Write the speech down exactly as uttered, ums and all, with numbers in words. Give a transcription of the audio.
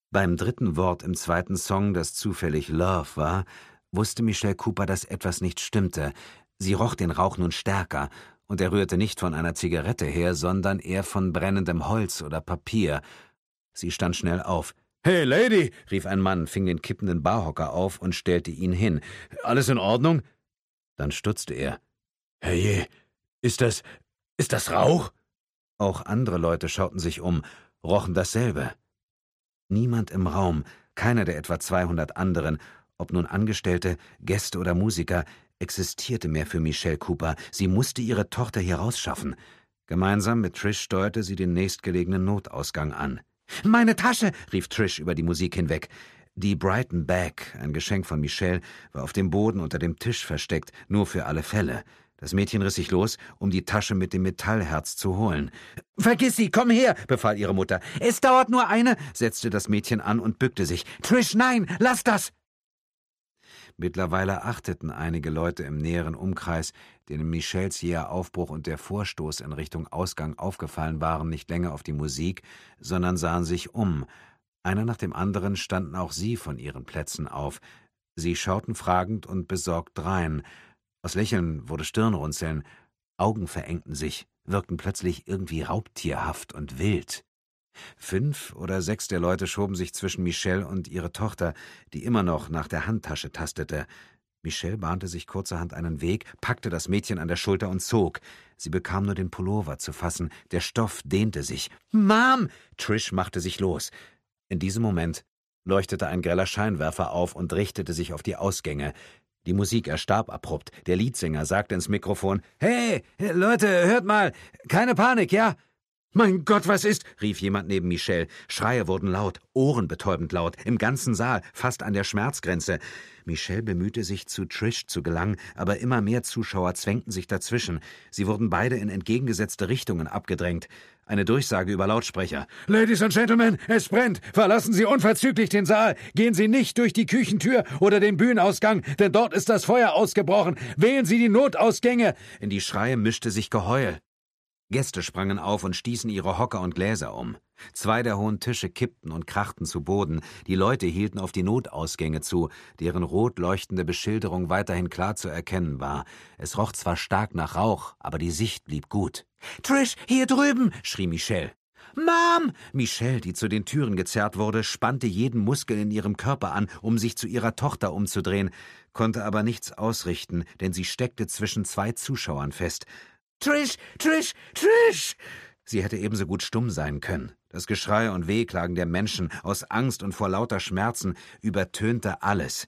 Beim dritten Wort im zweiten Song, das zufällig Love war, wusste Michelle Cooper, dass etwas nicht stimmte. Sie roch den Rauch nun stärker, und er rührte nicht von einer Zigarette her, sondern eher von brennendem Holz oder Papier. Sie stand schnell auf. »Hey, Lady«, rief ein Mann, fing den kippenden Barhocker auf und stellte ihn hin. »Alles in Ordnung?« Dann stutzte er. »Herrje, ist das, ist das Rauch?« Auch andere Leute schauten sich um, rochen dasselbe. Niemand im Raum, keiner der etwa zweihundert anderen, ob nun Angestellte, Gäste oder Musiker, existierte mehr für Michelle Cooper. Sie musste ihre Tochter hier rausschaffen. Gemeinsam mit Trish steuerte sie den nächstgelegenen Notausgang an. »Meine Tasche«, rief Trish über die Musik hinweg. Die Brighton Bag, ein Geschenk von Michelle, war auf dem Boden unter dem Tisch versteckt, nur für alle Fälle. Das Mädchen riss sich los, um die Tasche mit dem Metallherz zu holen. »Vergiss sie, komm her«, befahl ihre Mutter. »Es dauert nur eine«, setzte das Mädchen an und bückte sich. »Trish, nein, lass das!« Mittlerweile achteten einige Leute im näheren Umkreis, denen Michelles jäher Aufbruch und der Vorstoß in Richtung Ausgang aufgefallen waren, nicht länger auf die Musik, sondern sahen sich um. Einer nach dem anderen standen auch sie von ihren Plätzen auf. Sie schauten fragend und besorgt drein. Aus Lächeln wurde Stirnrunzeln, Augen verengten sich, wirkten plötzlich irgendwie raubtierhaft und wild. Fünf oder sechs der Leute schoben sich zwischen Michelle und ihre Tochter, die immer noch nach der Handtasche tastete. Michelle bahnte sich kurzerhand einen Weg, packte das Mädchen an der Schulter und zog. Sie bekam nur den Pullover zu fassen, der Stoff dehnte sich. »Mom!« Trish machte sich los. In diesem Moment leuchtete ein greller Scheinwerfer auf und richtete sich auf die Ausgänge. Die Musik erstarb abrupt. Der Leadsänger sagte ins Mikrofon, »Hey, Leute, hört mal, keine Panik, ja?« »Mein Gott, was ist?« rief jemand neben Michelle. Schreie wurden laut, ohrenbetäubend laut, im ganzen Saal, fast an der Schmerzgrenze. Michelle bemühte sich, zu Trish zu gelangen, aber immer mehr Zuschauer zwängten sich dazwischen. Sie wurden beide in entgegengesetzte Richtungen abgedrängt. Eine Durchsage über Lautsprecher. »Ladies and Gentlemen, es brennt! Verlassen Sie unverzüglich den Saal! Gehen Sie nicht durch die Küchentür oder den Bühnenausgang, denn dort ist das Feuer ausgebrochen! Wählen Sie die Notausgänge!« In die Schreie mischte sich Geheul. Gäste sprangen auf und stießen ihre Hocker und Gläser um. Zwei der hohen Tische kippten und krachten zu Boden. Die Leute hielten auf die Notausgänge zu, deren rot leuchtende Beschilderung weiterhin klar zu erkennen war. Es roch zwar stark nach Rauch, aber die Sicht blieb gut. »Trish, hier drüben«, schrie Michelle. »Mom!« Michelle, die zu den Türen gezerrt wurde, spannte jeden Muskel in ihrem Körper an, um sich zu ihrer Tochter umzudrehen, konnte aber nichts ausrichten, denn sie steckte zwischen zwei Zuschauern fest. »Trish, Trish, Trish!« Sie hätte ebenso gut stumm sein können. Das Geschrei und Wehklagen der Menschen aus Angst und vor lauter Schmerzen übertönte alles.